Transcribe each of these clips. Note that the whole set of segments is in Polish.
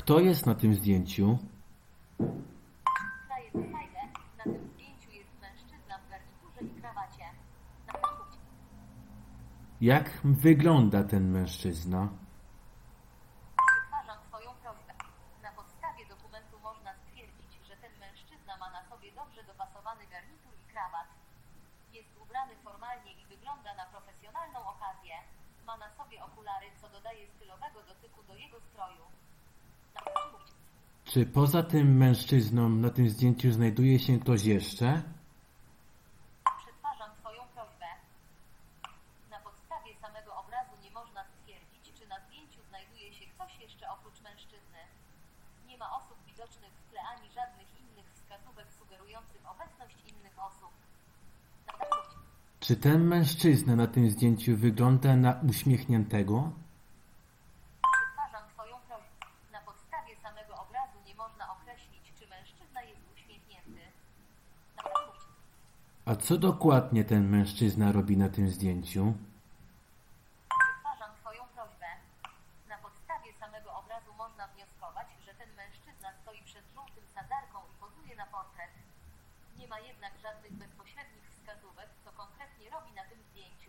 Kto jest na tym zdjęciu? Na tym zdjęciu jest mężczyzna w garniturze i krawacie. Jak wygląda ten mężczyzna? Przetwarzam Twoją prośbę. Na podstawie dokumentu można stwierdzić, że ten mężczyzna ma na sobie dobrze dopasowany garnitur i krawat. Jest ubrany formalnie i wygląda na profesjonalną okazję. Ma na sobie okulary, co dodaje stylowego dotyku do jego stroju. Czy poza tym mężczyzną na tym zdjęciu znajduje się ktoś jeszcze? Przetwarzam Twoją prośbę. Na podstawie samego obrazu nie można stwierdzić, czy na zdjęciu znajduje się ktoś jeszcze oprócz mężczyzny. Nie ma osób widocznych w tle ani żadnych innych wskazówek sugerujących obecność innych osób. Czy ten mężczyzna na tym zdjęciu wygląda na uśmiechniętego? Przetwarzam Twoją prośbę. Na podstawie samego obrazu nie można określić, czy mężczyzna jest uśmiechnięty. A co dokładnie ten mężczyzna robi na tym zdjęciu? Przetwarzam Twoją prośbę. Na podstawie samego obrazu można wnioskować, że ten mężczyzna stoi przed żółtym sadzarką i pozuje na portret. Nie ma jednak żadnych bezpośrednich wskazówek, co konkretnie robi na tym zdjęciu.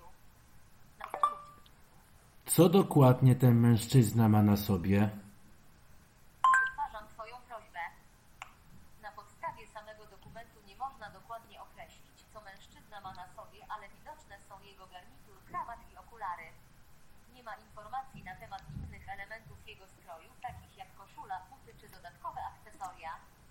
Co dokładnie ten mężczyzna ma na sobie? Przetwarzam Twoją prośbę. Na podstawie samego dokumentu nie można dokładnie określić, co mężczyzna ma na sobie, ale widoczne są jego garnitur, krawat i okulary. Nie ma informacji na temat innych elementów jego stroju, takich jak koszula, buty czy dodatkowe akcesoria.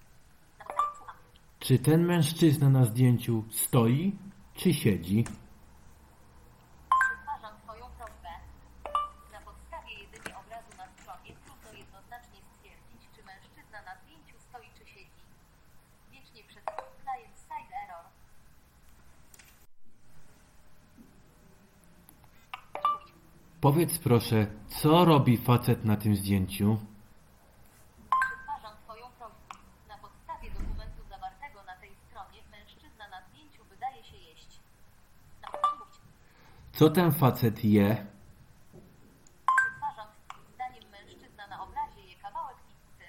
Czy ten mężczyzna na zdjęciu stoi czy siedzi? Przetwarzam Twoją prośbę. Na podstawie jedynie obrazu na stronie trudno jednoznacznie stwierdzić, czy mężczyzna na zdjęciu stoi czy siedzi. Wiecznie przed client side error. Powiedz proszę, co robi facet na tym zdjęciu? Przetwarzam Twoją prośbę. Na podstawie dokumentu zawartego na tej stronie mężczyzna na zdjęciu wydaje się jeść. Co ten facet je? Przetwarzam. Zdaniem mężczyzna na obrazie je kawałek pizzy.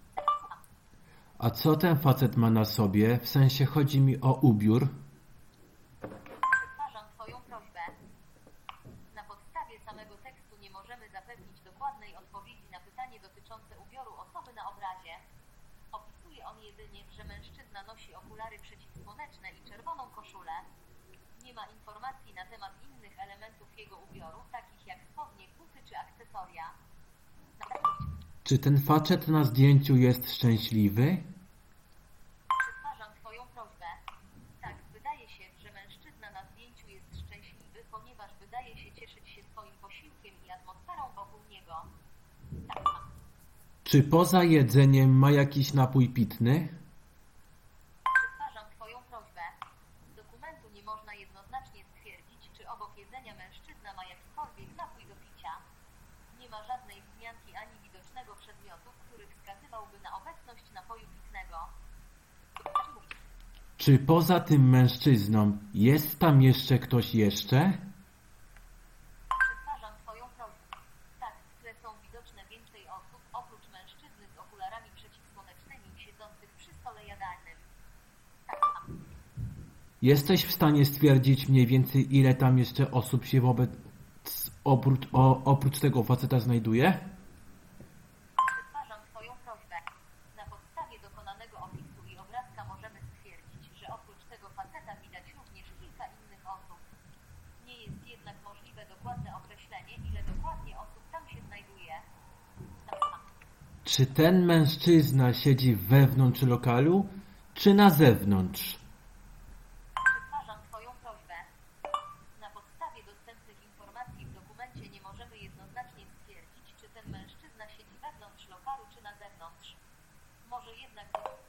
A co ten facet ma na sobie? W sensie chodzi mi o ubiór. Przetwarzam Twoją prośbę. Na podstawie samego tekstu nie możemy zapewnić dokładnej odpowiedzi na pytanie dotyczące ubioru osoby na obrazie. Opisuje on jedynie, że mężczyzna nosi okulary przeciwsłoneczne i czerwoną koszulę. Nie ma informacji na temat innych elementów jego ubioru, takich jak spodnie, buty czy akcesoria. Czy ten facet na zdjęciu jest szczęśliwy? Przetwarzam Twoją prośbę. Tak, wydaje się, że mężczyzna na zdjęciu jest szczęśliwy, ponieważ wydaje się cieszyć się swoim posiłkiem i atmosferą wokół niego. Czy poza jedzeniem ma jakiś napój pitny? Przetwarzam Twoją prośbę. Z dokumentu nie można jednoznacznie stwierdzić, czy obok jedzenia mężczyzna ma jakikolwiek napój do picia. Nie ma żadnej wzmianki ani widocznego przedmiotu, który wskazywałby na obecność napoju pitnego. Czy poza tym mężczyzną jest tam jeszcze ktoś jeszcze? Przetwarzam Twoją prośbę. Tak, w tle są widoczne więcej osób, oprócz mężczyzny z okularami przeciwsłonecznymi siedzących przy stole jadalnym. Jesteś w stanie stwierdzić mniej więcej, ile tam jeszcze osób się oprócz tego faceta znajduje? Przetwarzam Twoją prośbę. Na podstawie dokonanego opisu i obrazka możemy stwierdzić, że oprócz tego faceta widać również kilka innych osób. Nie jest jednak możliwe dokładne określenie, ile dokładnie osób tam się znajduje. Czy ten mężczyzna siedzi wewnątrz lokalu, czy na zewnątrz? Przetwarzam Twoją prośbę. Na podstawie dostępnych informacji w dokumencie nie możemy jednoznacznie stwierdzić, czy ten mężczyzna siedzi wewnątrz lokalu, czy na zewnątrz. Może jednak